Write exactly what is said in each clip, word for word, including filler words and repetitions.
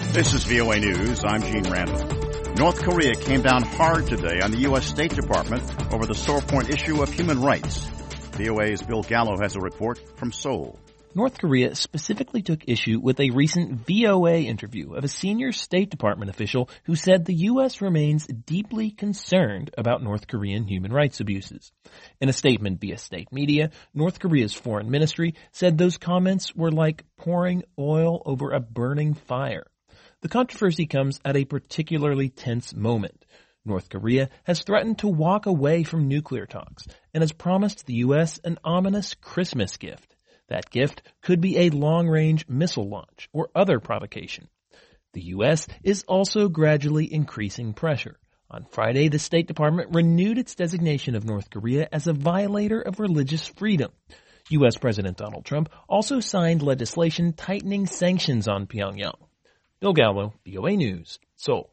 This is V O A News. I'm Gene Randall. North Korea came down hard today on the U S. State Department over the sore point issue of human rights. V O A's Bill Gallo has a report from Seoul. North Korea specifically took issue with a recent V O A interview of a senior State Department official who said the U S remains deeply concerned about North Korean human rights abuses. In a statement via state media, North Korea's foreign ministry said those comments were like pouring oil over a burning fire. The controversy comes at a particularly tense moment. North Korea has threatened to walk away from nuclear talks and has promised the U S an ominous Christmas gift. That gift could be a long-range missile launch or other provocation. The U S is also gradually increasing pressure. On Friday, the State Department renewed its designation of North Korea as a violator of religious freedom. U S. President Donald Trump also signed legislation tightening sanctions on Pyongyang. Bill Gallo, V O A News, Seoul.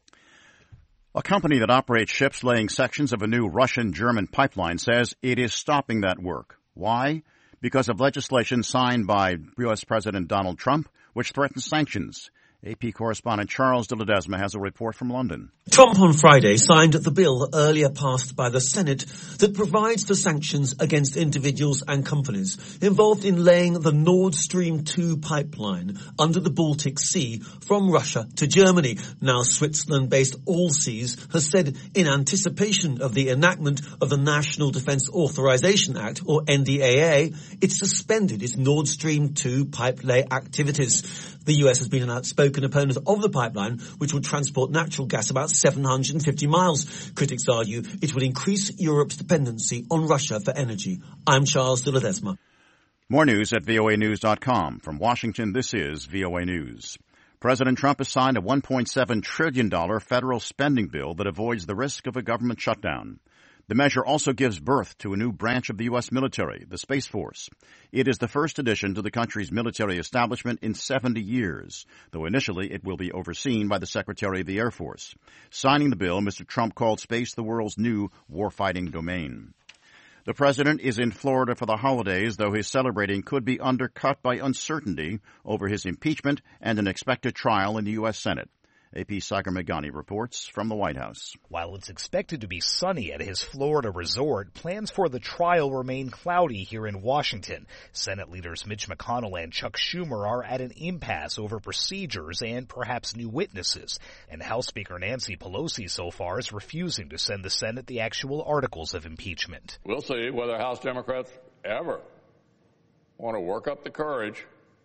A company that operates ships laying sections of a new Russian-German pipeline says it is stopping that work. Why? Because of legislation signed by U S. President Donald Trump, which threatens sanctions. A P correspondent Charles de Ledesma has a report from London. Trump on Friday signed the bill earlier passed by the Senate that provides for sanctions against individuals and companies involved in laying the Nord Stream two pipeline under the Baltic Sea from Russia to Germany. Now Switzerland-based Allseas has said in anticipation of the enactment of the National Defence Authorization Act, or N D A A, it suspended its Nord Stream two pipe lay activities. The U S has been an outspoken opponent of the pipeline, which will transport natural gas about seven hundred fifty miles. Critics argue it will increase Europe's dependency on Russia for energy. I'm Charles de Ledesma. More news at V O A news dot com. From Washington, this is V O A News. President Trump has signed a one point seven trillion dollars federal spending bill that avoids the risk of a government shutdown. The measure also gives birth to a new branch of the U S military, the Space Force. It is the first addition to the country's military establishment in seventy years, though initially it will be overseen by the Secretary of the Air Force. Signing the bill, Mister Trump called space the world's new warfighting domain. The president is in Florida for the holidays, though his celebrating could be undercut by uncertainty over his impeachment and an expected trial in the U S. Senate. A P Sagar Meghani reports from the White House. While it's expected to be sunny at his Florida resort, plans for the trial remain cloudy here in Washington. Senate leaders Mitch McConnell and Chuck Schumer are at an impasse over procedures and perhaps new witnesses. And House Speaker Nancy Pelosi so far is refusing to send the Senate the actual articles of impeachment. We'll see whether House Democrats ever want to work up the courage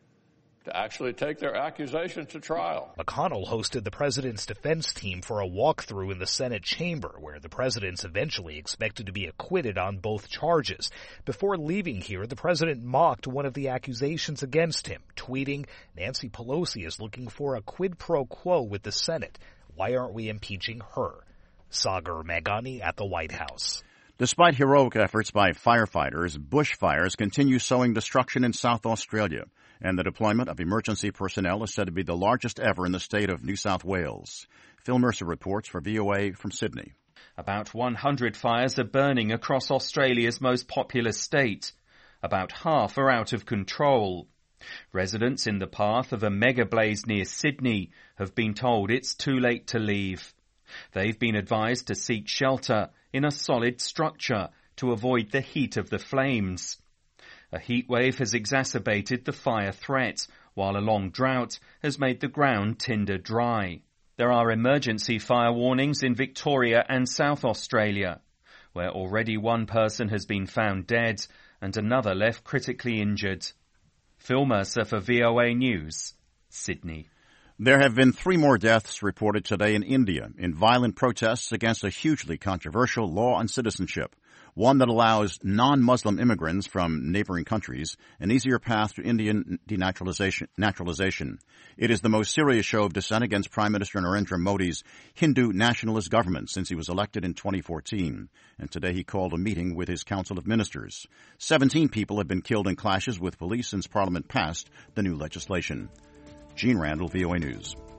to actually take their accusations to trial. McConnell hosted the president's defense team for a walkthrough in the Senate chamber, where the president's eventually expected to be acquitted on both charges. Before leaving here, the president mocked one of the accusations against him, tweeting, "Nancy Pelosi is looking for a quid pro quo with the Senate. Why aren't we impeaching her?" Sagar Meghani at the White House. Despite heroic efforts by firefighters, bushfires continue sowing destruction in South Australia, and the deployment of emergency personnel is said to be the largest ever in the state of New South Wales. Phil Mercer reports for V O A from Sydney. About one hundred fires are burning across Australia's most populous state. About half are out of control. Residents in the path of a mega blaze near Sydney have been told it's too late to leave. They've been advised to seek shelter in a solid structure to avoid the heat of the flames. A heatwave has exacerbated the fire threat, while a long drought has made the ground tinder dry. There are emergency fire warnings in Victoria and South Australia, where already one person has been found dead and another left critically injured. Phil Mercer for V O A News, Sydney. There have been three more deaths reported today in India in violent protests against a hugely controversial law on citizenship, one that allows non-Muslim immigrants from neighboring countries an easier path to Indian denaturalization. Naturalization. It is the most serious show of dissent against Prime Minister Narendra Modi's Hindu nationalist government since he was elected in twenty fourteen. And today he called a meeting with his Council of Ministers. Seventeen people have been killed in clashes with police since Parliament passed the new legislation. Gene Randall, V O A News.